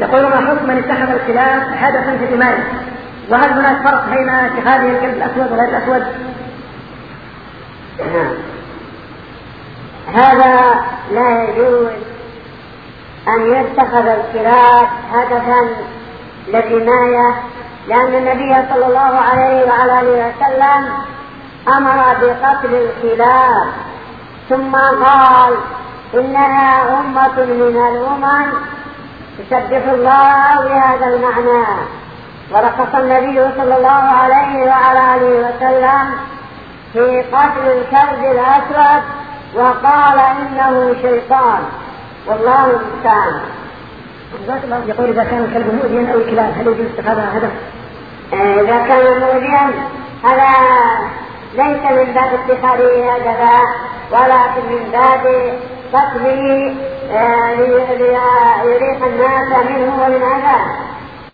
يقول ما حكم من اتخذ الكلاب هدفا في ثماره؟ وهل هناك فرق بين اتخاذه الكلب الأسود وغير الأسود؟ هذا لا يجوز أن يتخذ الكلاب هدفا للرماية، لأن النبي صلى الله عليه وعلى آله وسلم أمر بقتل الكلاب، ثم قال إنها أمة من الأمم تسبح الله بهذا المعنى. ورخص النبي صلى الله عليه وعلى آله وسلم في قتل الكلب الأسود وقال إنه شيطان، والله المستعان. يقول إذا كان الكلب مؤذيا أو الكلاب هل يجوز اتخاذها هدف؟ إذا كان مؤذيا هذا ليس من باب اتخاذه هدفا، ولكن من باب قتله ليريح الناس منه ومن أذاه.